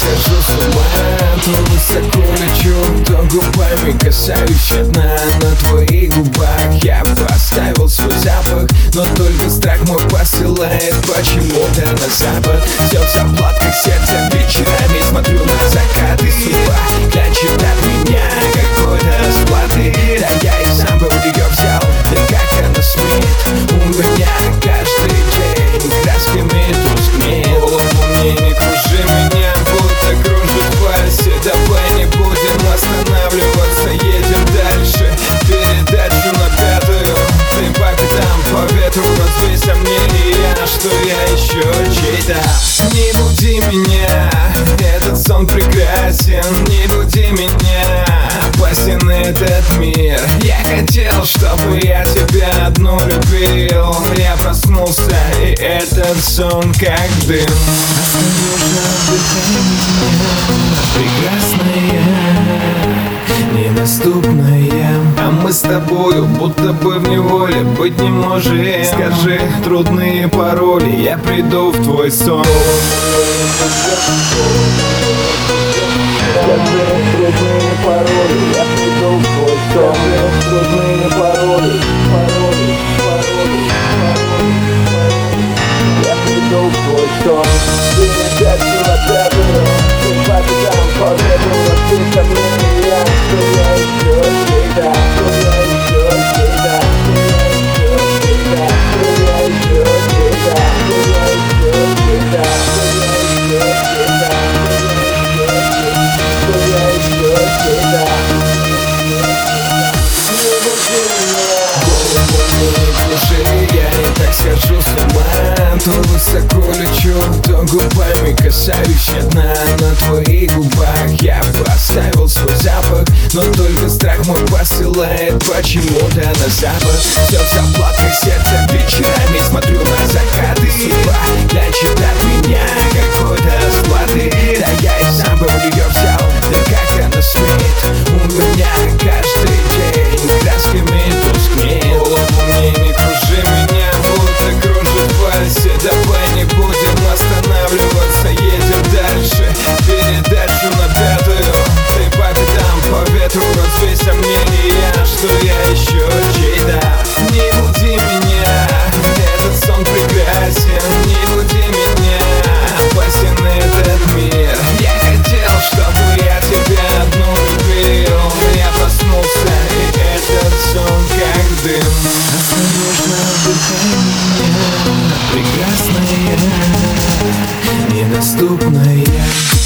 схожу с ума, то высоко лечу, то губами касаюсь дна. На твоих губах я поставил свой запах, но только страх мой посылает почему-то на запад. Все в заплатках сердца, вечерами смотрю на закаты. Судьба клянчит от меня какой-то расплаты. Да я и сам бы у нее взял, да как она смеет. У меня каждый день красками тускнеет. Голову мне не кружи, меня будто кружит в вальсе. Давай не будем останавливаться, едем дальше. Передачу на пятую, ты по пятам, по ветру развей сомнения, что я еще чей-то. Не буди меня, этот сон прекрасен. Не буди меня, опасен этот мир. Я хотел, чтобы я тебя одну любил. Я проснулся, и этот сон как дым. Осторожно, вдыхай меня, прекрасная, недоступная. А мы с тобою будто бы в неволе быть не можем. Скажи трудные пароли, я приду в твой сон. Скажи трудные пароли, я приду в твой сон. Трудные пароли, пароли, пароли, пароли, я приду в твой сон. Передачу на пятую, ты по пятам, по ветру развей сомнения, что я еще чей-то, что я еще чей-то, что я еще чей-то, что я еще чей-то, что я еще чей-то, что я еще чей-то. Я не так схожу с ума, то высоко лечу, то губами касаюсь дна. На твоих губах я поставил свой запах, но только страх мой посылает почему-то на запад. Все в заплатках сердца, вечерами смотрю на закаты. Судьба клянчит от меня какой-то расплаты. Да я и сам бы у нее взял, да как она смеет. У меня каждый день красками тускнеет. Голову мне не кружи, меня будто кружит в вальсе. Давай не будем останавливаться, едем дальше. Передачу на пятую, ты по пятам, по ветру развей сомнения, что я еще чей-то. Не буди меня, этот сон прекрасен. Не буди меня, опасен этот мир. Я хотел, чтобы я тебя одну любил. Я проснулся, и этот сон как дым. Осторожно, вдыхай меня, прекрасная, недоступная.